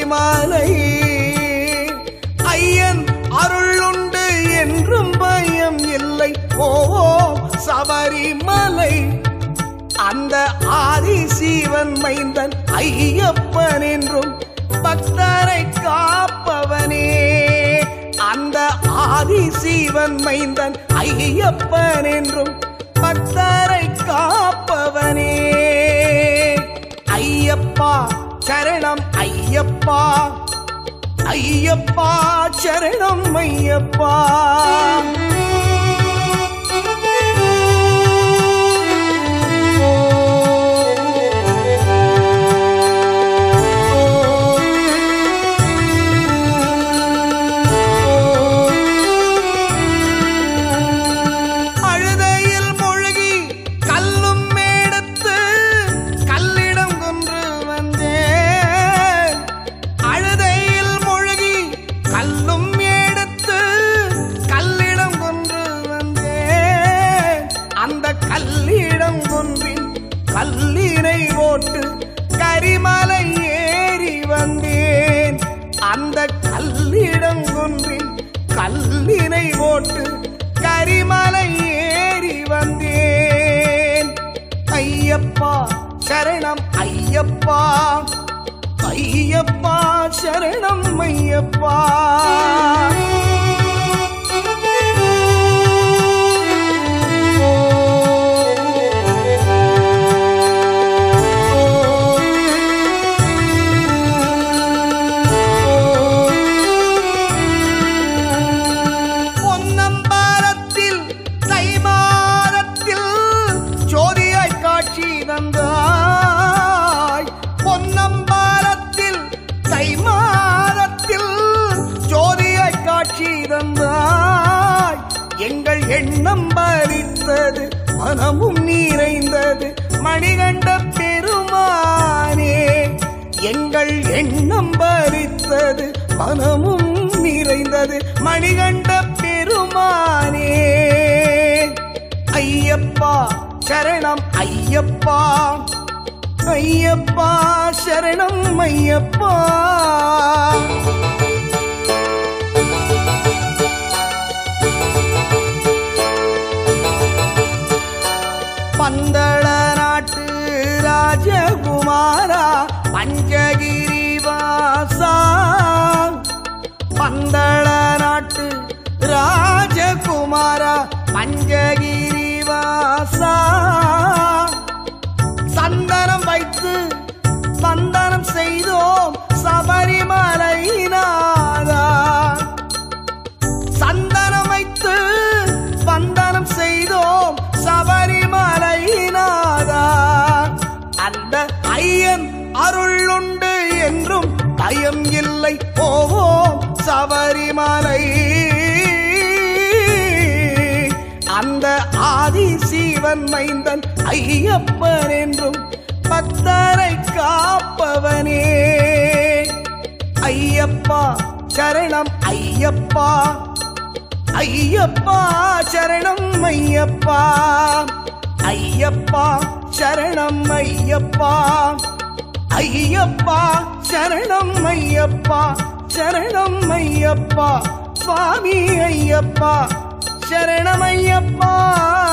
சபரிமலை. ஐயன் அருளுண்டு என்றும் பயம் இல்லை, போவோம் சபரிமலை. அந்த ஆதி சிவன் மைந்தன் ஐயப்பன் என்றும் பக்தரை காப்பவனே. அந்த ஆதி சிவன் மைந்தன் ஐயப்பன் என்றும் பக்தரை காப்பவனே. ஐயப்பா சரணம் ஐயப்பா, ஐயப்பா சரணம் ஐயப்பா. கல்லினை ஓட்டு கரிமலை ஏறி வந்தேன். அந்த கல்லிடம் ஒன்றில் கல்லினை ஓட்டு கரிமலை ஏறி வந்தேன். ஐயப்பா சரணம் ஐயப்பா, ஐயப்பா சரணம் ஐயப்பா. பொன்னம்பலத்தில் தை மாதத்தில் ஜோதியாய் காட்சி தந்தாய். எங்கள் எண்ணம் பலித்தது, மனமும் நிறைந்தது மணிகண்ட பெருமானே. எங்கள் எண்ணம் பலித்தது, மனமும் நிறைந்தது மணிகண்ட பெருமானே. ஐயப்பா சரணம் ஐயப்பா, ஐயப்பா சரணம் ஐயப்பா. பந்தள நாட்டு ராஜகுமாரா பஞ்சகிரி வாசா. பந்தள நாட்டு ராஜகுமாரா பஞ்சகிரி வாசா. சந்தனம் வைத்து வந்தனம் செய்தோம் சபரிமலை நாதா. சந்தனம் வைத்து வந்தனம் செய்தோம் சபரிமலை நாதா. அந்த ஐயன் அருளுண்டு என்றும் பயம் இல்லை, போவோம் சபரிமலை. அந்த ஆதி சிவன் மைந்தன் ஐயப்பன் என்றும் பக்தரை காப்பவனே. ஐயப்பா சரணம் ஐயப்பா, ஐயப்பா சரணம் ஐயப்பா. ஐயப்பா சரணம் ஐயப்பா, ஐயப்பா சரணம் ஐயப்பா. சரணம் ஐயப்பா சுவாமி ஐயப்பா, சரணம் ஐயப்பா.